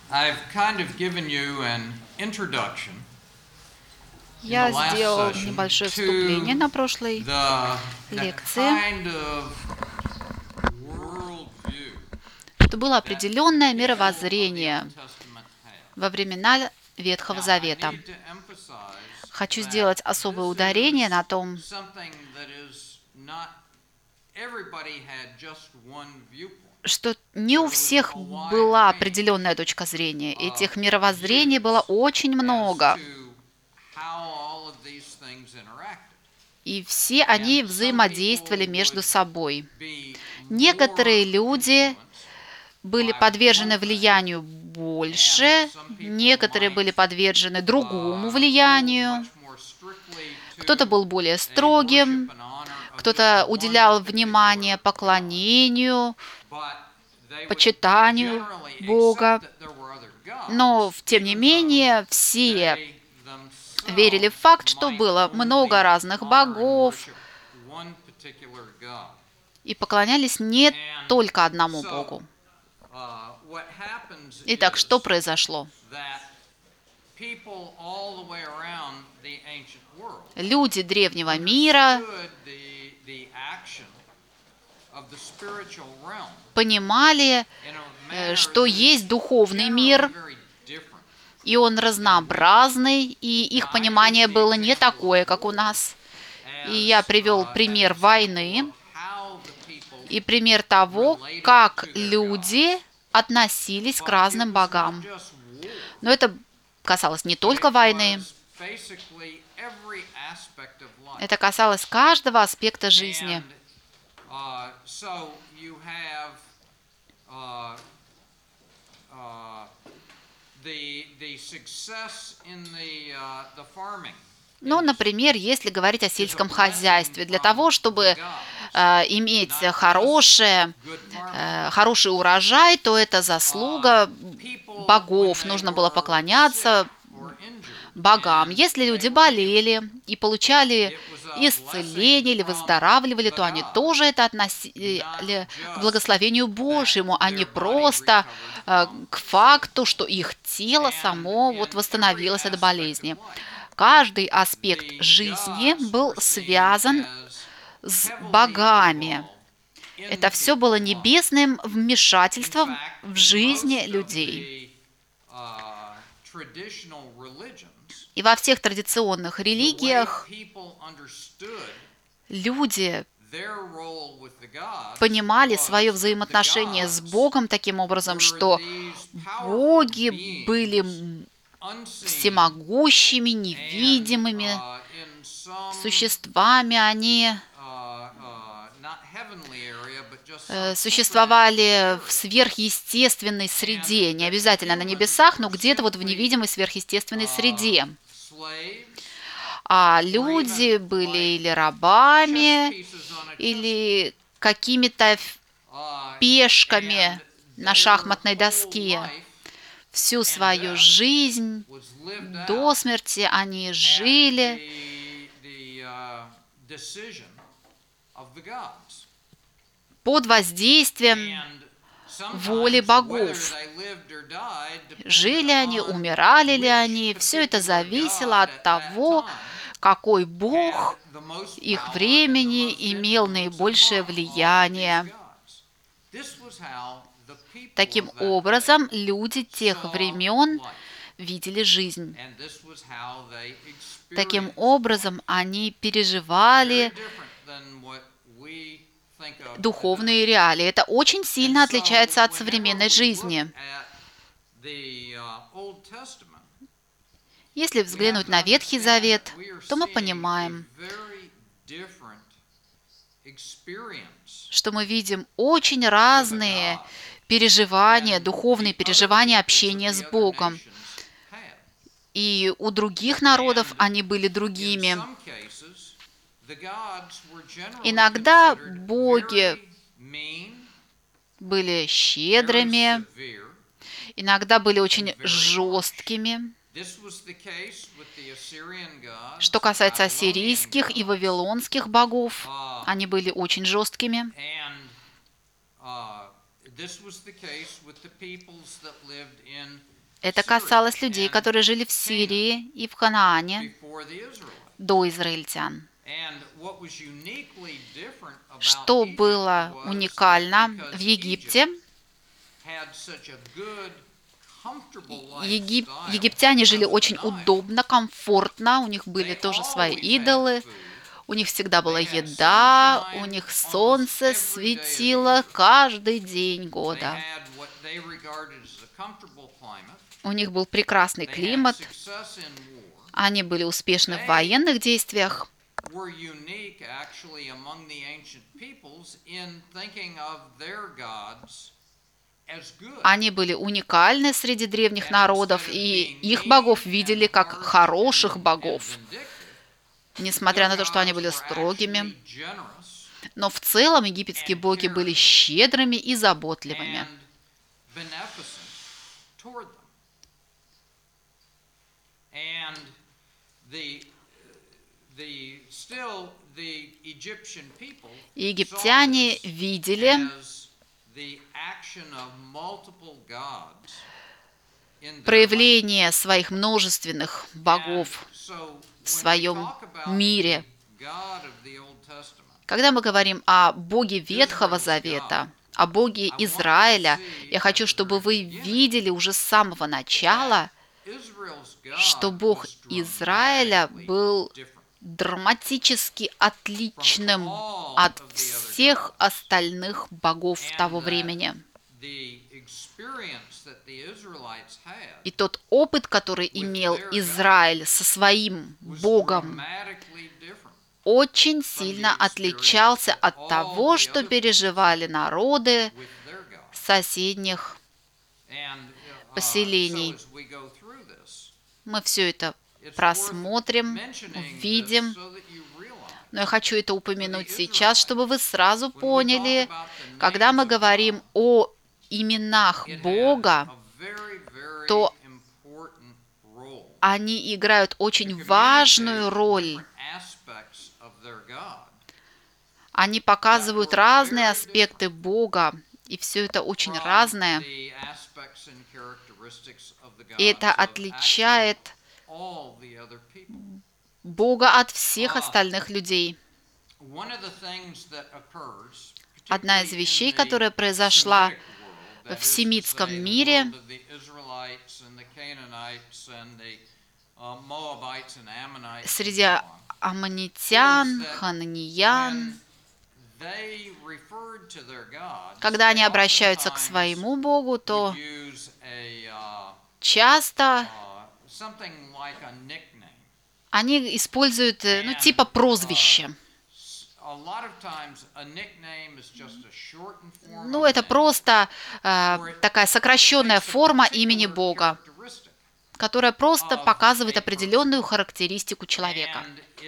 I've kind of given you an introduction in the Я last сделал session небольшое вступление to на прошлой the лекции, kind of worldview что было that определенное people of the мировоззрение Old Testament have. во времена Ветхого Now, I Завета. need to emphasize Хочу that сделать особое this ударение на is том, something that is not everybody had just one viewpoint. что не у There was всех a wide была range определенная точка зрения. of Этих мировоззрений было views очень as много. to how all of these things interacted. И все And они some взаимодействовали people между would собой. be Некоторые more люди influenced были by one подвержены thing, влиянию and больше, some people некоторые might были подвержены другому hold much влиянию, more strictly кто-то to был более a worship строгим, and honor of just кто-то one уделял particular внимание God. поклонению, But they would почитанию generally accept Бога. that there were other gods, Но, тем не even though менее, все they верили в themselves факт, что might было много only разных honor and богов, worship one particular God. и поклонялись не And только одному so, Богу. what happens Итак, что is произошло? that people all the way around the ancient world Люди древнего мира understood the action of the spiritual realm понимали, in a manner что that есть is духовный мир, generally very different. и он разнообразный, и их понимание было не такое, как у нас. И я привел пример войны и пример того, как люди относились к разным богам. Но это касалось не только войны, это касалось каждого аспекта жизни. Ну, например, если говорить о сельском хозяйстве, для того, чтобы иметь хороший урожай, то это заслуга богов, нужно было поклоняться богам. Если люди болели и получали исцеление или выздоравливали, то они тоже это относили к благословению Божьему, а не просто к факту, что их тело само восстановилось от болезни. Каждый аспект жизни был связан с богами. Это все было небесным вмешательством в жизни людей. И во всех традиционных религиях люди понимали свое взаимоотношение с Богом таким образом, что боги были всемогущими, невидимыми существами, они существовали в сверхъестественной среде, не обязательно на небесах, но где-то в невидимой сверхъестественной среде. А люди были или рабами, или какими-то пешками на шахматной доске. Всю свою жизнь до смерти они жили под воздействием воли богов. Жили они, умирали ли они, все это зависело от того, какой бог их времени имел наибольшее влияние. Таким образом, люди тех времен видели жизнь. Таким образом, они переживали духовные реалии. Это очень сильно отличается от современной жизни. Если взглянуть на Ветхий Завет, то мы понимаем, что мы видим очень разные переживания, духовные переживания общения с Богом. И у других народов они были другими. Иногда боги были щедрыми, иногда были очень жесткими. Что касается ассирийских и вавилонских богов, они были очень жесткими. Это касалось людей, которые жили в Сирии и в Ханаане до израильтян. Что было уникально в Египте? Египтяне жили очень удобно, комфортно, у них были тоже свои идолы, у них всегда была еда, у них солнце светило каждый день года. У них был прекрасный климат, они были успешны в военных действиях. Они были уникальны среди древних народов, и их богов видели как хороших богов, несмотря на то, что они были строгими. Но в целом египетские боги были щедрыми и заботливыми. И египтяне видели проявление своих множественных богов в своем мире. Когда мы говорим о Боге Ветхого Завета, о Боге Израиля, я хочу, чтобы вы видели уже с самого начала, что Бог Израиля был драматически отличным от всех остальных богов того времени. И тот опыт, который имел Израиль со своим Богом, очень сильно отличался от того, что переживали народы соседних поселений. Мы все это просмотрим, увидим. Но я хочу это упомянуть сейчас, чтобы вы сразу поняли, когда мы говорим о именах Бога, то они играют очень важную роль. Они показывают разные аспекты Бога, и все это очень разное. И это отличает Бога от всех остальных людей. Одна из вещей, которая произошла в семитском мире, среди аммонитян, хананиян, когда они обращаются к своему Богу, то часто они используют, типа прозвище. Это просто такая сокращенная форма имени Бога, которая просто показывает определенную характеристику человека.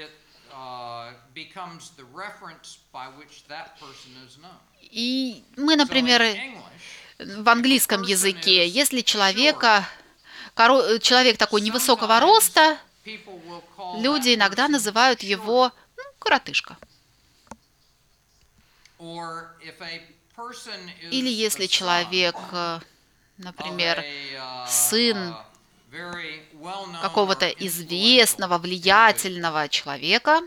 И мы, например, в английском языке, если человек такой невысокого роста, люди иногда называют его коротышка. Или если человек, например, сын какого-то известного, влиятельного человека,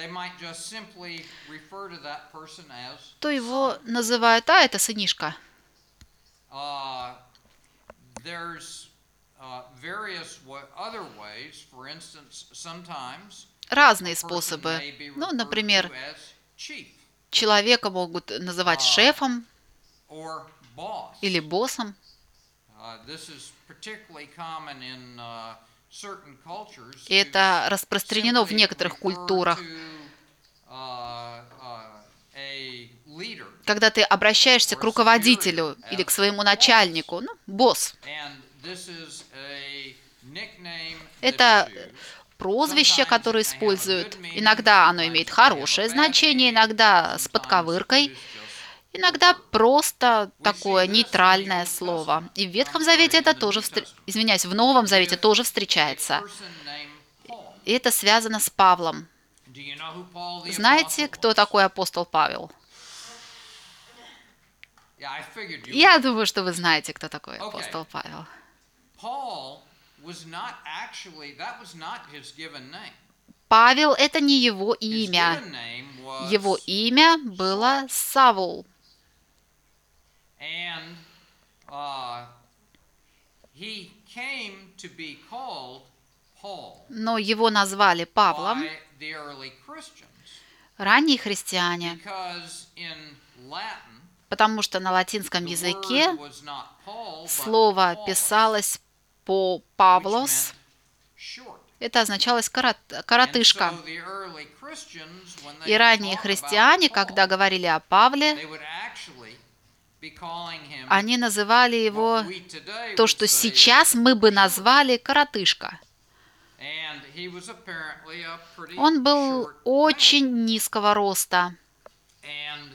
то его называют, это сынишка. Разные способы. Например, человека могут называть шефом или боссом. И это распространено в некоторых культурах. Когда ты обращаешься к руководителю или к своему начальнику, босс. Это прозвище, которое используют. Иногда оно имеет хорошее значение, иногда с подковыркой, иногда просто такое нейтральное слово. И в Ветхом Завете это тоже, в Новом Завете тоже встречается. И это связано с Павлом. Знаете, кто такой апостол Павел? Yeah, I figured you Я would. думаю, что вы знаете, кто такой Okay. апостол Павел. Paul was not actually, that was not his given name. Павел — это не его His имя. given name was, Его имя было Савул. and he came to be called Paul Но его назвали Павлом by the early Christians ранние христиане, because in Latin потому что на латинском the языке word was not Paul, but слово Paulus, писалось по which Павлос. meant short. Это означало And коротышка. so the early Christians, when И they ранние talk христиане, about когда Paul, говорили о Павле, they would actually be calling him они называли его what we today то, would что say сейчас мы бы назвали коротышка. And he was apparently a pretty Он был short man. очень низкого роста. And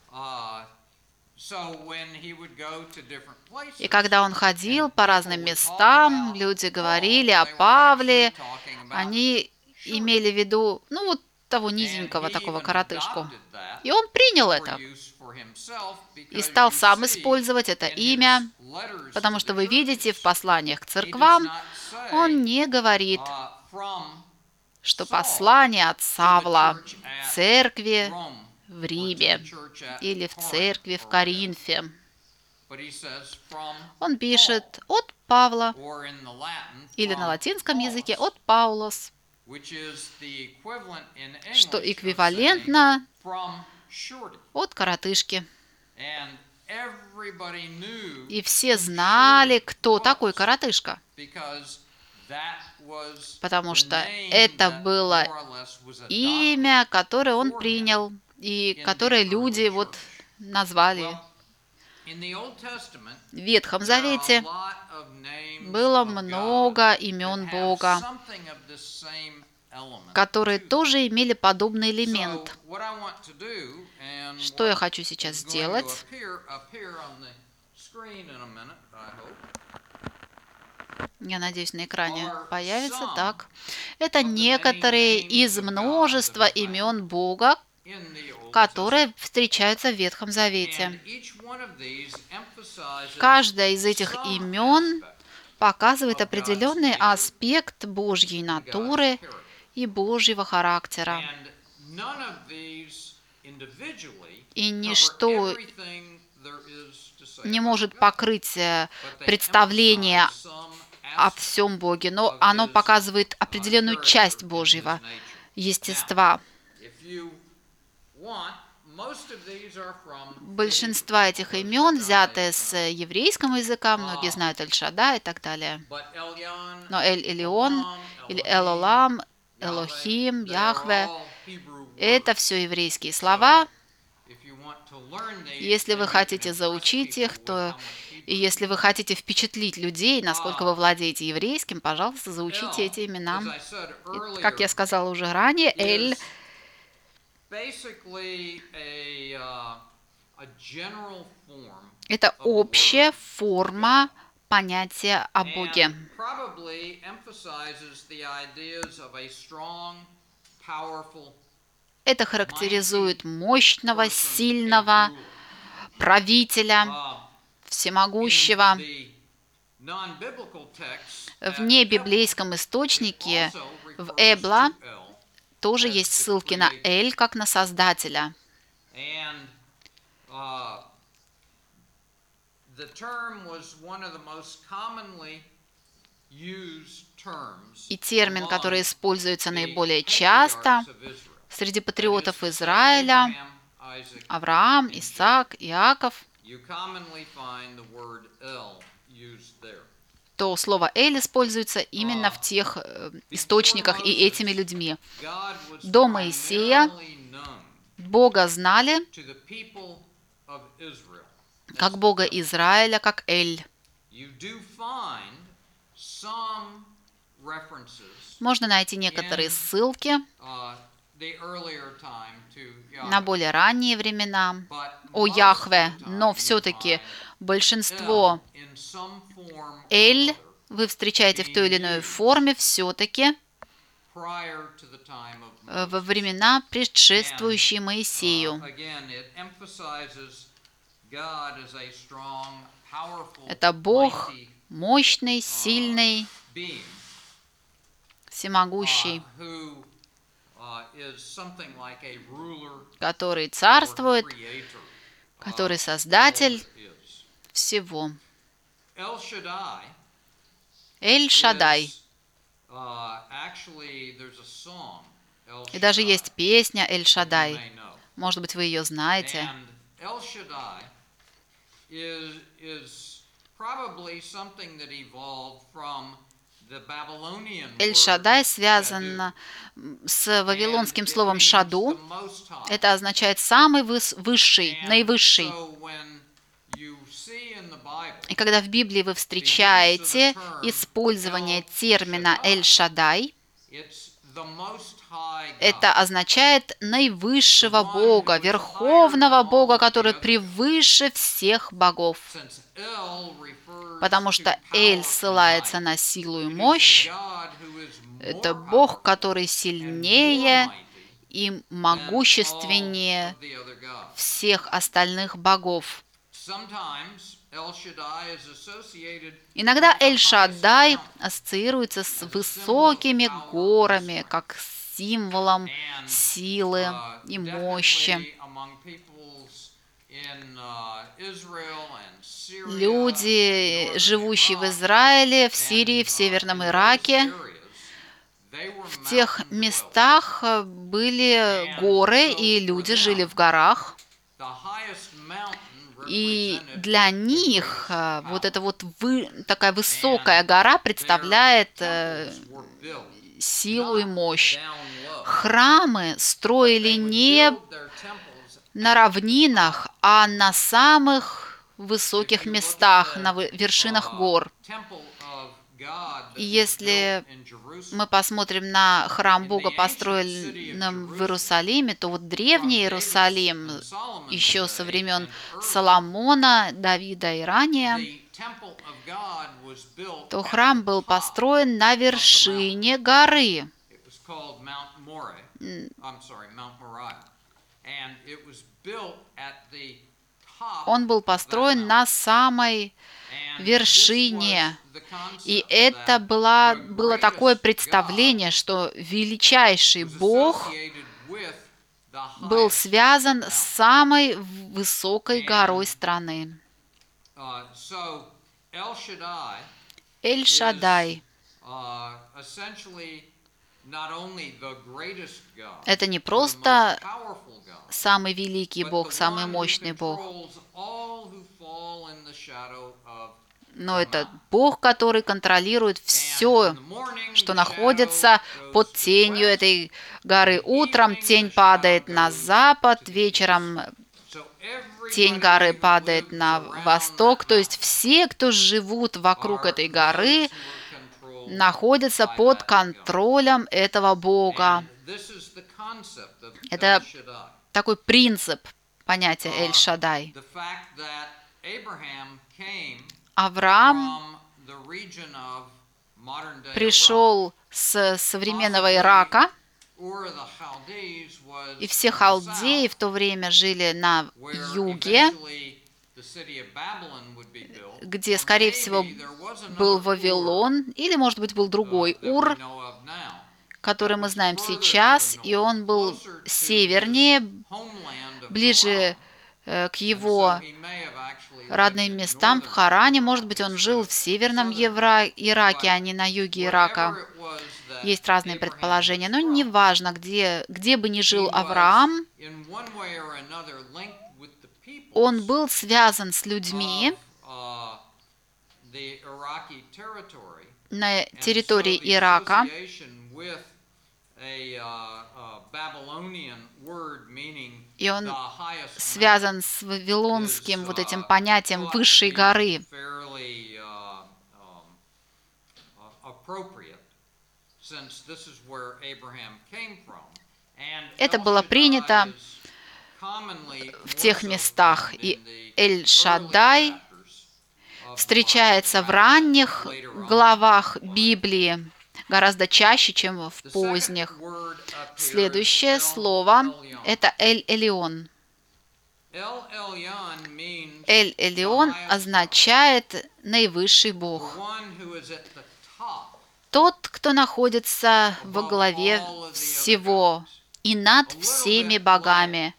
so when he would go to different places, И когда он ходил and по people разным would talk местам, about люди Paul, говорили о they were Павле, actually talking about они short. имели в виду, ну, вот того And низенького he такого even коротышку. adopted that И он принял for это. use for himself because И стал you сам see использовать это in имя, his letters потому to что the вы видите в churches, посланиях к he does церквам, not say, он не говорит, from что Saul послание от to the Савла church at церкви Rome в or to Риме the church at или в Corinth церкви в or whatever. Коринфе. But he says from Он пишет Paul, от Павла or in the Latin, или на from латинском языке Paulus, от Паулос, which is the equivalent in что English of saying эквивалентно from shorty. от коротышки. And everybody knew И все who знали, Shorty кто такой was, коротышка, because that was потому the что name это that было more or less was adopted имя, которое он for him принял, и in the которое early люди вот church. назвали. Well, in the Old Testament, В Ветхом there are a Завете lot of names было of God много that имен have Бога, something of this same element которые to them. тоже имели подобный So, элемент. what I want to do, and Что я what хочу сейчас is going to сделать? appear up here on the screen in a minute, I hope, Я надеюсь, на экране are появится. some Так. Это of the many некоторые names из of God множества that are found имен Бога, in the Old Testament. которые встречаются в Ветхом And Завете. each one of these emphasizes Каждое из этих some имен aspect показывает of God's определенный nature аспект Божьей and God's натуры character. и Божьего характера. And none of these individually И cover ничто everything there is to say не about может God, покрыть but they представление emphasize some о aspect всем Боге, но of оно his, показывает определенную character часть and his Божьего nature. естества. If you want, most of these are from Большинство Hebrew, этих those имен that взяты dominate с tonight. еврейского языка, многие знают Эль-Шада и так далее. But Elyon, Но Эль-Элион Olam, или Elohim, Элолам, Yahweh, Элохим, they are Яхве all Hebrew — это words. все еврейские слова. If you want to learn these, Если then вы you can хотите impress заучить people их, with то how much и Hebrew если you вы know. хотите впечатлить людей, насколько вы владеете еврейским, пожалуйста, заучите El, эти имена. as I said И, как я earlier, сказала уже ранее, Эль is basically a general form — это of the общая word форма понятия о Боге. and probably emphasizes the ideas of a strong, powerful Это характеризует мощного, person, a сильного ruler. правителя, In всемогущего. the non-biblical text В at небиблейском Hebron, источнике it also в refers Эбла to El тоже as есть the ссылки на creator. Эль как на Создателя. And the term was one of the most commonly used terms И термин, among который используется the наиболее часто patriarchs of Israel. среди That патриотов is to say, Израиля, Abraham, Isaac, Авраам, and Jacob. Исаак, Иаков, You commonly find the word El used there. то слово Эль используется именно в тех источниках и этими людьми. God was До Моисея primarily known Бога знали to the people of Israel. как Бога Израиля, как Эль. You do find some references Можно найти некоторые ссылки the earlier time to на Yahweh, более ранние времена but о most of Яхве, the time но you все-таки find большинство El in some form or Эль other вы встречаете в той или иной форме все-таки prior to the time of во Moses. времена, предшествующие Моисею. Again, it emphasizes God is a strong, powerful, Это Бог mighty мощный, сильный, being всемогущий, who is something like a ruler который or царствует, creator который of all создатель that is. всего. El Shaddai Эль-Шадай. is, actually, there's a song, El И даже Shaddai, есть песня that you Эль-Шадай. may know. Может быть, вы ее знаете. And El Shaddai is probably something that evolved from the Babylonian Эль-Шадай word связан с Shaddai, вавилонским and it словом means «шаду». the Most High. Это означает «самый высший», And «наивысший». so when you see in the Bible И когда в Библии вы встречаете использование термина «Эль-Шадай», it's the Most High God, это означает наивысшего Бога, верховного Бога, который превыше всех богов. since El refers Потому to что power Эль and ссылается might. на силу и It is the мощь. God who is Это more Бог, powerful который and more сильнее mighty и than all могущественнее of the other gods. всех остальных богов. Sometimes El Shaddai is associated Иногда with the highest Эль-Шадай mountain, ассоциируется с высокими горами, как с символом and силы и мощи. definitely among peoples in Israel and Syria, Люди, northern живущие в Iraq, Израиле, в and, Сирии, в Северном in those Ираке, areas, they were в тех mountain местах были горы, и люди жили в горах. dwellers. The highest mountain И represented для the них greatest вот power. эта вот такая высокая гора представляет Their temples were built силу и мощь. down low. Храмы строили They would не build their temples на равнинах, а на самых высоких местах, на вершинах гор. temple of God that И was если built in Jerusalem. мы посмотрим на храм Бога, построенный в Иерусалиме, то вот древний Иерусалим, In Solomon's еще со day времен and early, Соломона, Давида и ранее, the temple of God was built то at храм the был top. построен на вершине горы. It was called Mount Moriah. I'm sorry, Mount Moriah. And it was built at the top Он был of that построен mountain. на самой And вершине. this was the concept И это that было the такое greatest представление, что величайший God was Бог associated with the был highest связан с mountain. самой высокой горой страны. So El Shaddai Эль-Шадай essentially not only the greatest God, – это не or the просто most powerful God, самый великий but Бог, the самый one who мощный Бог, controls all who fall in the shadow of но the это mountain. Бог, который контролирует And все, in the morning, что the находится shadow под goes to the тенью west. этой горы. Утром тень падает на запад, вечером So тень everybody горы who падает lives на around восток. that То есть mountain все, кто живут вокруг are этой горы, those who are controlled находятся by под that God. контролем этого Бога. And this is the concept of Это El Shaddai. такой принцип понятия Эль-Шадай. The fact that Abraham came Авраам from the region of modern-day Iraq. пришел с современного Ирака, Ur of the Chaldees was и все in the халдеи south, в то время жили на where юге, eventually the city of Babylon would be built. где, Or скорее maybe всего, there was another был Ur, Вавилон, или, может быть, был другой that we Ур, know of now, который that мы was знаем further to сейчас, the и north, он был closer to севернее, his homeland of ближе Haran. к And его so he may have actually lived родным in местам в northern Харане. Iraq Может быть, он жил в instead of северном southern. Ираке, а не на юге Ирака. Wherever it was that Есть разные Abraham предположения, was но from, неважно, где бы ни he жил was Авраам, in one way or another linked with the он peoples был связан с людьми of the Iraqi territory. на And so территории the Ирака. association with a Babylonian word meaning И он the highest mountain связан с вавилонским вот этим is понятием thought to высшей be горы. fairly appropriate, since this is where Abraham came from. And Это El было Shaddai принято is commonly в more тех so местах, found и in the Эль-Шадай early chapters of the встречается в Bible, ранних rather than later on главах in the Bible. Библии, гораздо чаще, чем в The second поздних. word appears Следующее El слово Elyon. – это Эль-Элион. Эль-Элион означает «наивысший Бог». Тот, кто находится во главе всего и над всеми богами.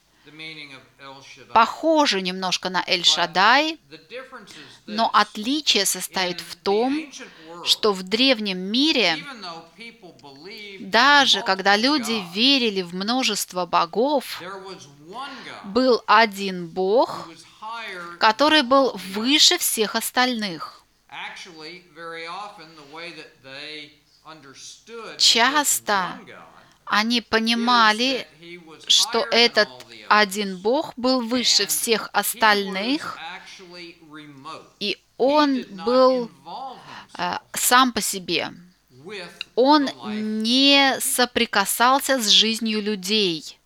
Похоже немножко на Эль-Шаддай, но отличие состоит в том, что в древнем мире, даже когда люди верили в множество богов, был один Бог, который был выше всех остальных. Часто они понимали, что этот один Бог был выше всех остальных, и Он был сам по себе. Он не соприкасался с жизнью людей.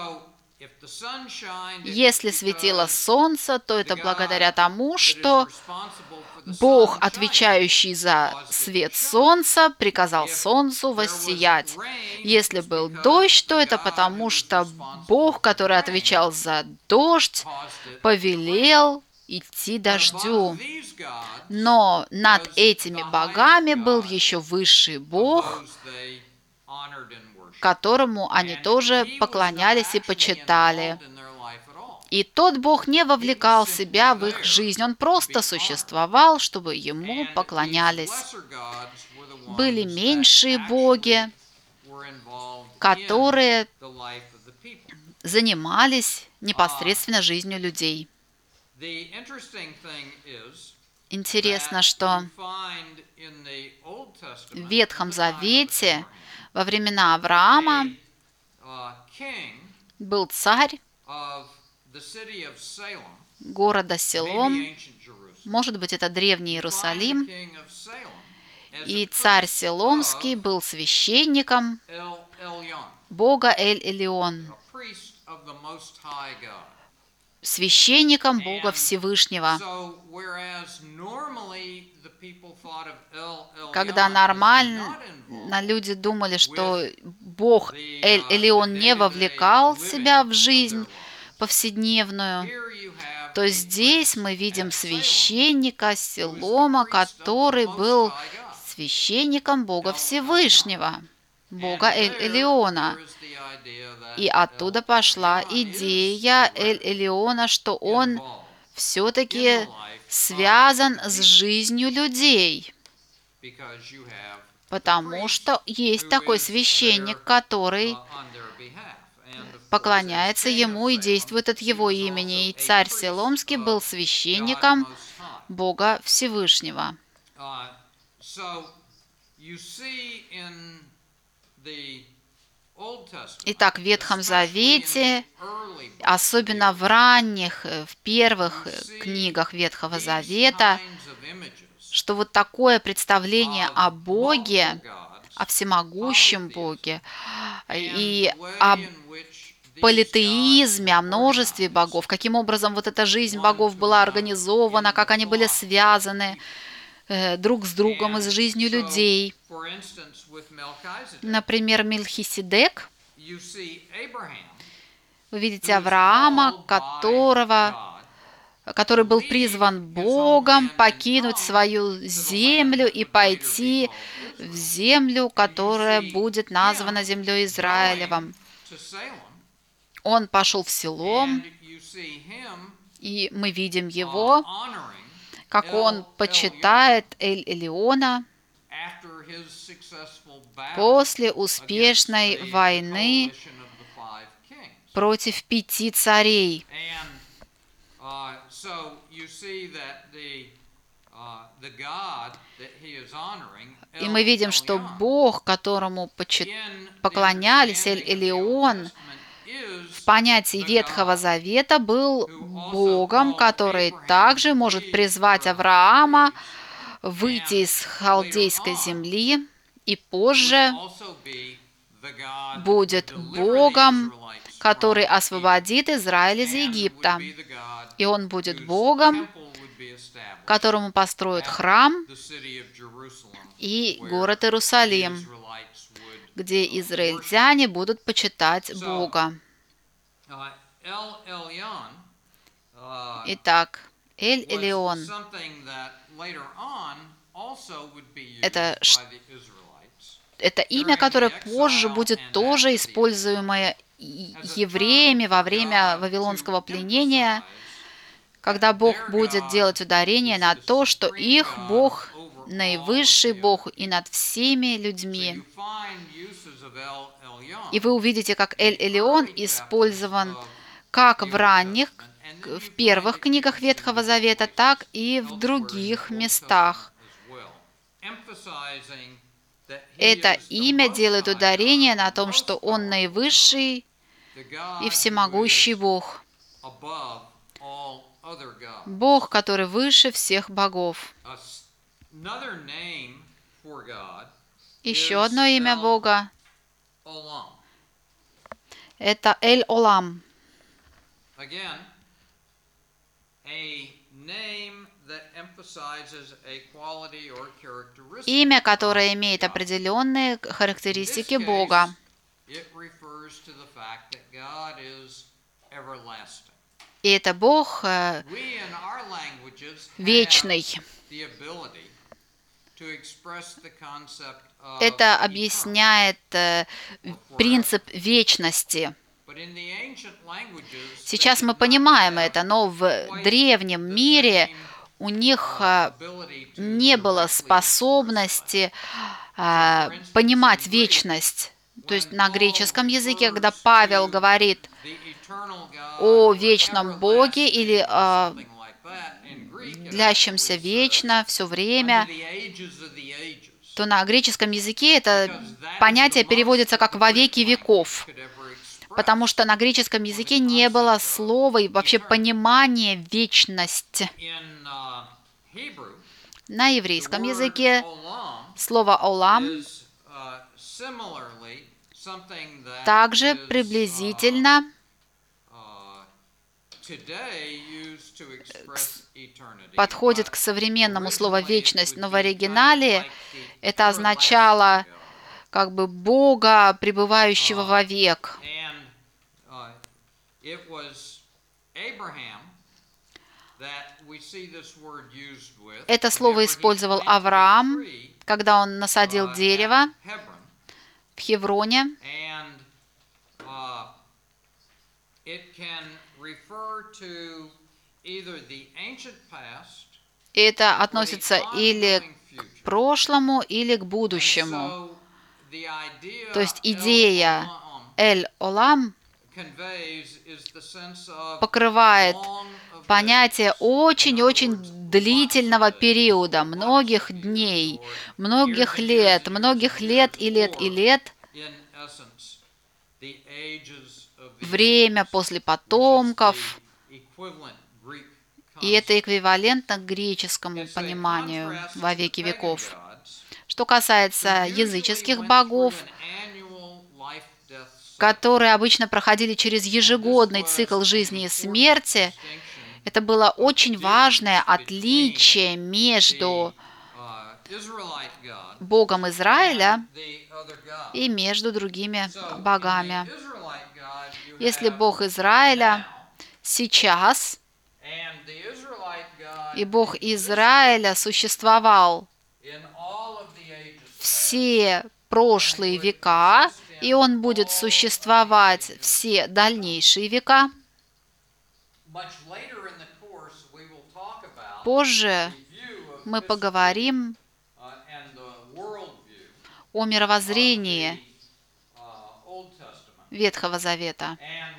Если светило солнце, то это благодаря тому, что Бог, отвечающий за свет солнца, приказал солнцу воссиять. Если был дождь, то это потому, что Бог, который отвечал за дождь, повелел идти дождю. Но над этими богами был еще высший Бог, которому они тоже поклонялись и почитали. И тот Бог не вовлекал себя в их жизнь, Он просто существовал, чтобы Ему поклонялись. Были меньшие боги, которые занимались непосредственно жизнью людей. Интересно, что в Ветхом Завете во времена Авраама был царь города Силом, может быть, это древний Иерусалим, и царь Силомский был священником Бога Эль-Элион, священником Бога Всевышнего. Когда нормально люди думали, что Бог Эль-Элион не вовлекал себя в жизнь повседневную, то здесь мы видим священника Силома, который был священником Бога Всевышнего, Бога Эль-Элиона. И оттуда пошла идея Эль-Элиона, что он все-таки связан с жизнью людей, потому что есть такой священник, который поклоняется ему и действует от его имени. И царь Силомский был священником Бога Всевышнего. Итак, в Ветхом Завете, особенно в ранних, в первых книгах Ветхого Завета, что вот такое представление о Боге, о всемогущем Боге и об политеизме, о множестве богов, каким образом вот эта жизнь богов была организована, как они были связаны друг с другом и с жизнью людей. Например, Мелхиседек. Вы видите Авраама, который был призван Богом покинуть свою землю и пойти в землю, которая будет названа землей Израилевым. Он пошел в Силом, и мы видим его, как он почитает Эль-Элиона после успешной войны против 5 царей. И мы видим, что Бог, которому поклонялись Эль-Элион, в понятии Ветхого Завета был Богом, который также может призвать Авраама выйти из халдейской земли и позже будет Богом, который освободит Израиль из Египта. И он будет Богом, которому построят храм и город Иерусалим, где израильтяне будут почитать Бога. Итак, was Эль-Элион something that later on also would be used Это by the Israelites – это имя, которое позже будет тоже используемое евреями во время вавилонского пленения, когда Бог будет делать ударение на то, что их Бог – наивысший Бог и над всеми людьми. И вы увидите, как Эль-Элион использован как в ранних, в первых книгах Ветхого Завета, так и в других местах. Это имя делает ударение на том, что Он наивысший и всемогущий Бог. Бог, который выше всех богов. Еще одно имя Бога – это Эль-Олам. Имя, которое имеет определенные характеристики Бога. И это Бог вечный. Это объясняет принцип вечности. Сейчас мы понимаем это, но в древнем мире у них не было способности понимать вечность. То есть на греческом языке, когда Павел говорит о вечном Боге или длящемся вечно, все время, то на греческом языке это понятие переводится как «во веки веков», потому что на греческом языке не было слова и вообще понимания вечности. На еврейском языке слово «олам» также приблизительно подходит к современному слову «вечность», но в оригинале это означало как бы Бога, пребывающего вовек. Это слово использовал Авраам, когда он насадил дерево в Хевроне. И это относится или к прошлому, или к будущему. То есть идея Эль-Олам покрывает понятие очень-очень длительного периода, многих дней, многих лет и лет и лет, время после потомков, и это эквивалентно греческому пониманию во веки веков. Что касается языческих богов, которые обычно проходили через ежегодный цикл жизни и смерти, это было очень важное отличие между Богом Израиля и между другими богами. Если Бог Израиля сейчас, и Бог Израиля существовал все прошлые века, и Он будет существовать все дальнейшие века. Позже мы поговорим о мировоззрении Ветхого Завета.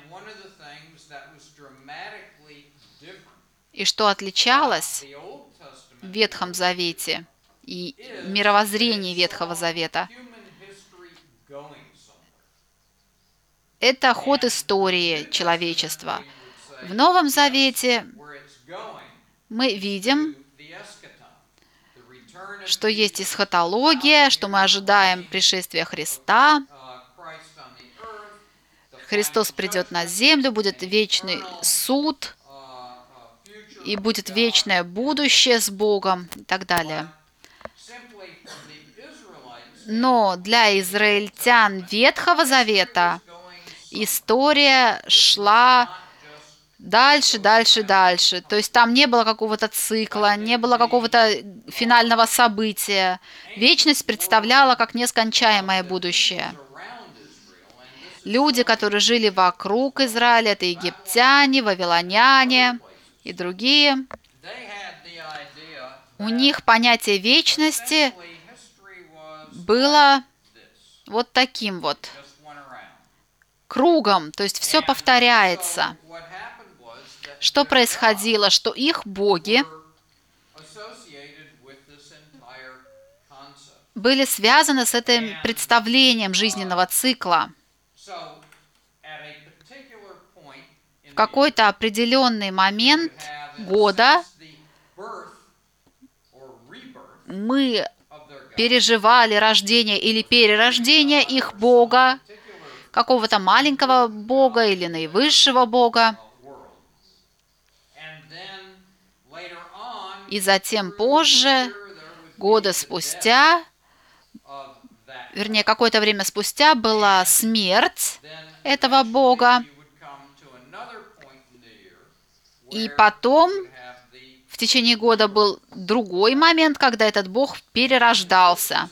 И что отличалось в Ветхом Завете и мировоззрении Ветхого Завета. Это ход истории человечества. В Новом Завете мы видим, что есть эсхатология, что мы ожидаем пришествия Христа. Христос придет на землю, будет вечный суд, и будет вечное будущее с Богом и так далее. Но для израильтян Ветхого Завета история шла дальше, дальше, дальше. То есть там не было какого-то цикла, не было какого-то финального события. Вечность представляла как нескончаемое будущее. Люди, которые жили вокруг Израиля, это египтяне, вавилоняне и другие, у них понятие вечности было вот таким вот кругом, то есть все повторяется. Что происходило? Что их боги были связаны с этим представлением жизненного цикла. В какой-то определенный момент года мы переживали рождение или перерождение их бога, какого-то маленького бога или наивысшего бога. И затем позже, годы спустя, вернее, какое-то время спустя была смерть этого бога. И потом в течение года был другой момент, когда этот бог перерождался.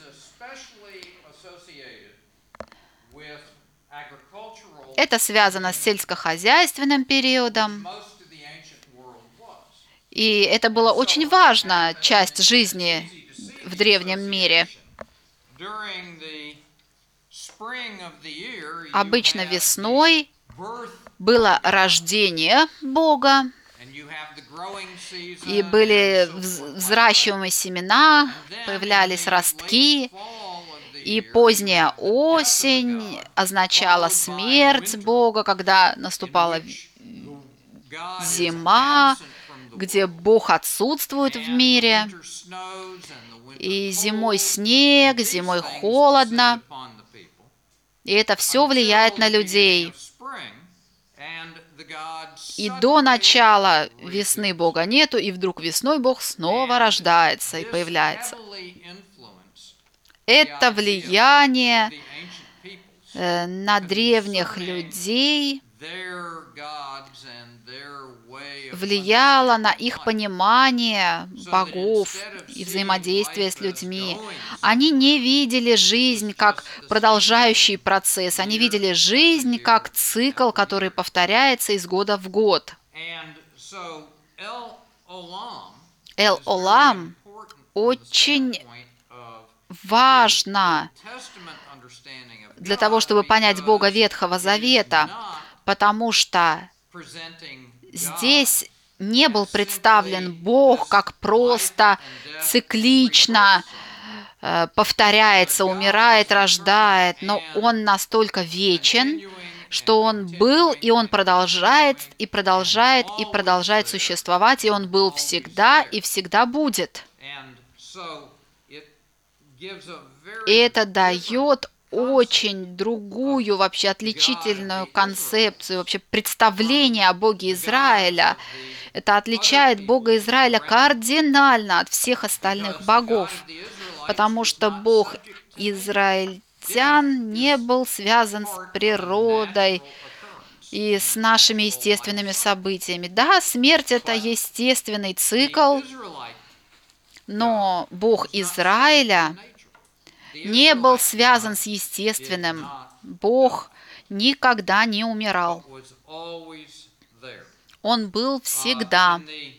Это связано с сельскохозяйственным периодом. И это была очень важная часть жизни в древнем мире. Обычно весной было рождение Бога, и были взращиваемые семена, появлялись ростки, и поздняя осень означала смерть Бога, когда наступала зима, где Бог отсутствует в мире, и зимой снег, зимой холодно, и это все влияет на людей. И до начала весны Бога нету, и вдруг весной Бог снова рождается и появляется. Это влияние на древних людей влияло на их понимание богов и взаимодействие с людьми. Они не видели жизнь как продолжающий процесс, они видели жизнь как цикл, который повторяется из года в год. Эл-Олам очень важно для того, чтобы понять Бога Ветхого Завета, потому что здесь не был представлен Бог как просто циклично повторяется, умирает, рождает, но Он настолько вечен, что Он был, и Он продолжает, и продолжает, и продолжает существовать, и Он был всегда, и всегда будет. И это дает очень другую, вообще отличительную концепцию, вообще представление о Боге Израиля. Это отличает Бога Израиля кардинально от всех остальных богов, потому что Бог израильтян не был связан с природой и с нашими естественными событиями. Да, смерть — это естественный цикл, но Бог Израиля не был связан с естественным. Бог никогда не умирал. Он был всегда.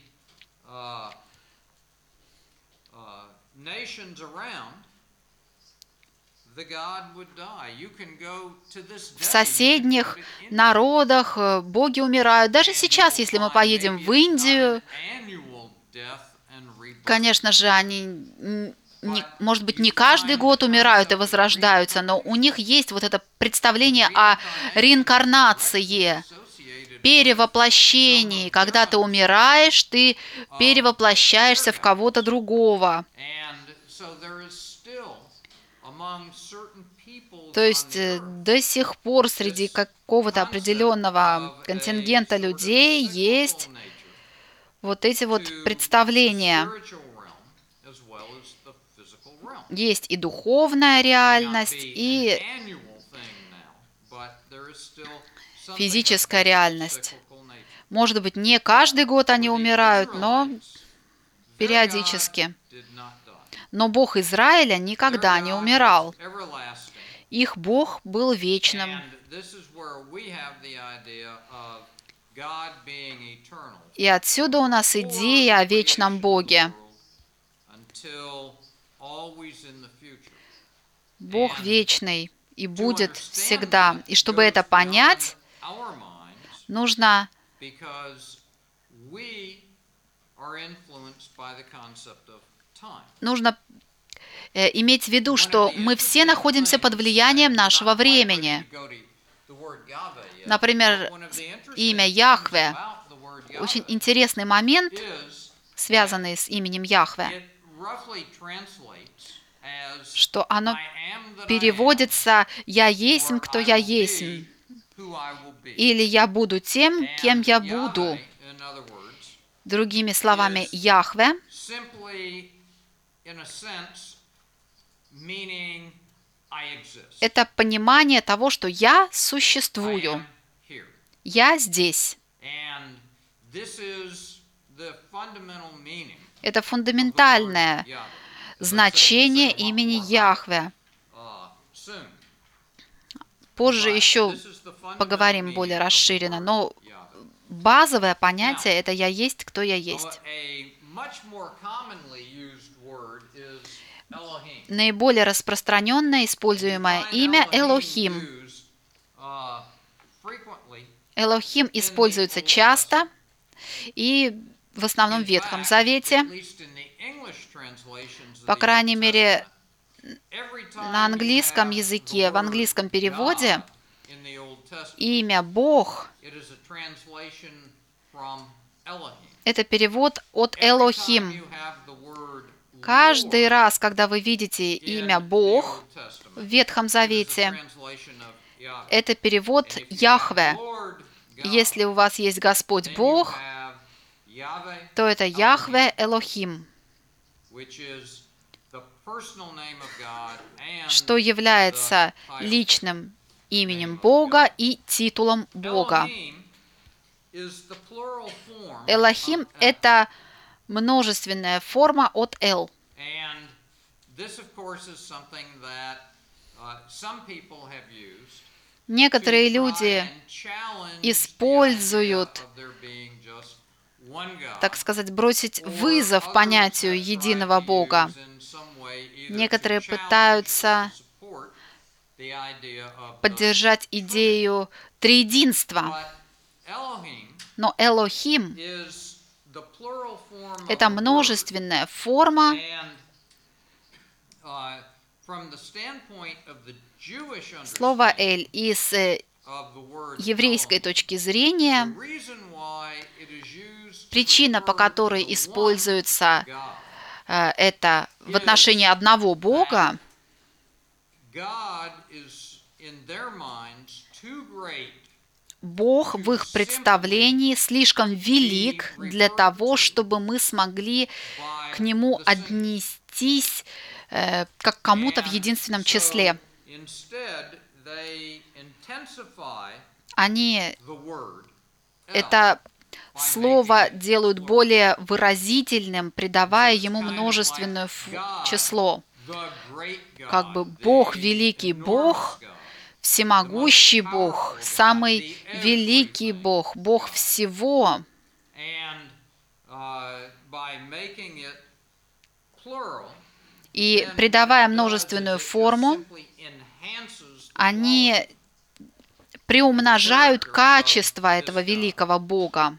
В соседних народах боги умирают. Даже сейчас, если мы поедем в Индию, конечно же, они, может быть, не каждый год умирают и возрождаются, но у них есть вот это представление о реинкарнации, перевоплощении. Когда ты умираешь, ты перевоплощаешься в кого-то другого. То есть до сих пор среди какого-то определенного контингента людей есть вот эти вот представления. Есть и духовная реальность, и физическая реальность. Может быть, не каждый год они умирают, но периодически. Но Бог Израиля никогда не умирал. Их Бог был вечным. И отсюда у нас идея о вечном Боге. Бог вечный и будет всегда. И чтобы это понять, нужно иметь в виду, что мы все находимся под влиянием нашего времени. Например, имя Яхве. Очень интересный момент, связанный с именем Яхве, что оно переводится «Я есмь, кто я есмь», или «Я буду тем, кем я буду». Другими словами, Яхве – это понимание того, что я существую, я здесь. Это фундаментальное значение имени Яхве. Позже еще поговорим более расширенно, но базовое понятие – это «я есть, кто я есть». Наиболее распространенное используемое имя – Элохим. Элохим используется часто и в основном в Ветхом Завете. По крайней мере, на английском языке, в английском переводе имя Бог – это перевод от Элохим. Каждый раз, когда вы видите имя Бог в Ветхом Завете, это перевод Яхве. Если у вас есть Господь Бог, то это Яхве Элохим, что является личным именем Бога и титулом Бога. Элохим – это множественная форма от Эл. Некоторые люди используют, так сказать, бросить вызов понятию единого Бога. Некоторые пытаются поддержать идею триединства. Но Элохим – это множественная форма. Слово «эль» из еврейской точки зрения, причина, по которой используется это в отношении одного Бога, Бог в их представлении слишком велик для того, чтобы мы смогли к Нему отнестись как к кому-то в единственном числе. Они это слово делают более выразительным, придавая ему множественное число. Как бы Бог, великий Бог, всемогущий Бог, самый великий Бог, Бог всего. И придавая множественную форму, они приумножают качество этого великого Бога.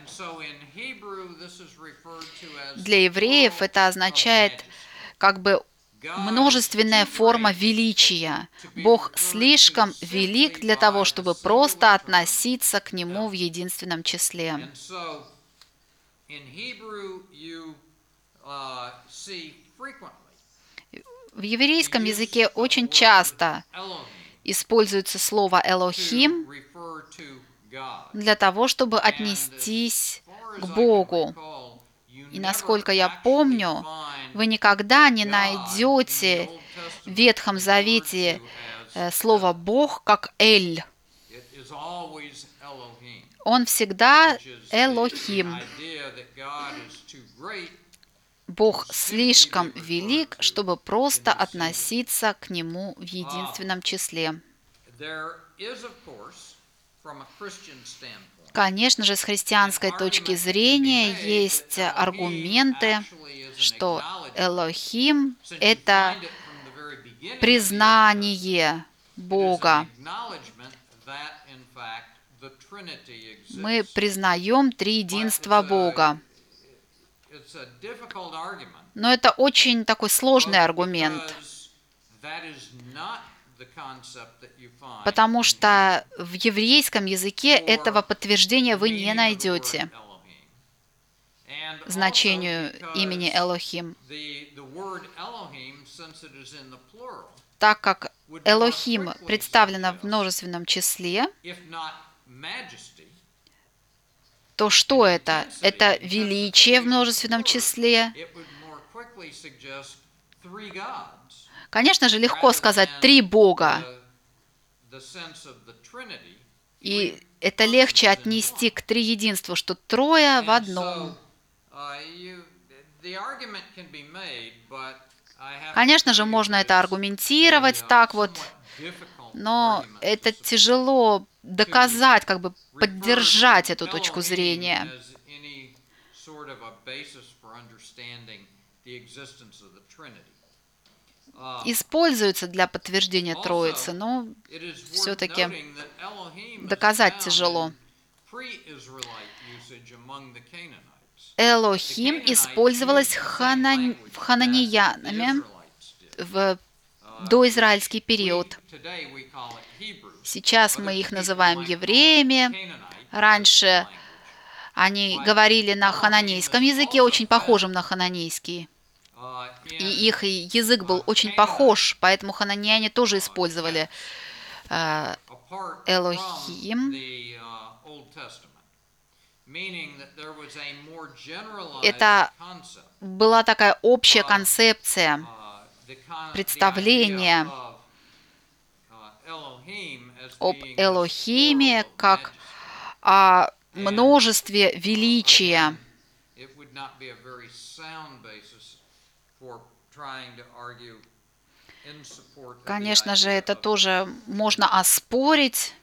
Для евреев это означает как бы множественная форма величия. Бог слишком велик для того, чтобы просто относиться к Нему в единственном числе. В еврейском языке очень часто используется слово «элохим» для того, чтобы отнестись к Богу. И насколько я помню, вы никогда не найдете в Ветхом Завете слово «Бог» как «эль». Он всегда which is the Элохим. idea that God is too great Бог слишком велик, чтобы просто относиться к Нему в единственном числе. There is, of course, from a Christian standpoint, Конечно же, с христианской точки зрения есть аргументы, что Элохим – это признание Бога. Мы признаем триединство Бога. Но это очень такой сложный аргумент, потому что в еврейском языке этого подтверждения вы не найдете значению имени Элохим, так как Элохим представлено в множественном числе. То что это? Это величие в множественном числе. Конечно же, легко сказать «три Бога». И это легче отнести к триединству, что трое в одном. Конечно же, можно это аргументировать так вот, но это тяжело доказать, как бы поддержать эту точку зрения. Используется для подтверждения Троицы, но все-таки доказать тяжело. Элохим использовалась хананеянами в доизраильский период. Сейчас мы их называем евреями. Раньше они говорили на хананейском языке, очень похожем на хананейский. И их язык был очень похож, поэтому хананеяне тоже использовали Элохим. Это была такая общая концепция, представление об Элохиме как о множестве величия. Конечно же, это тоже можно оспорить.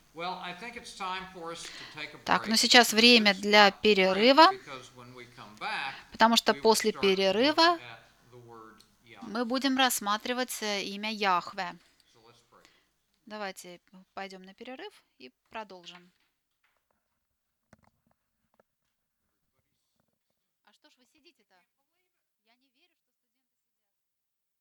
Так, но сейчас время для перерыва, потому что после перерыва мы будем рассматривать имя Яхве. Давайте пойдем на перерыв и продолжим.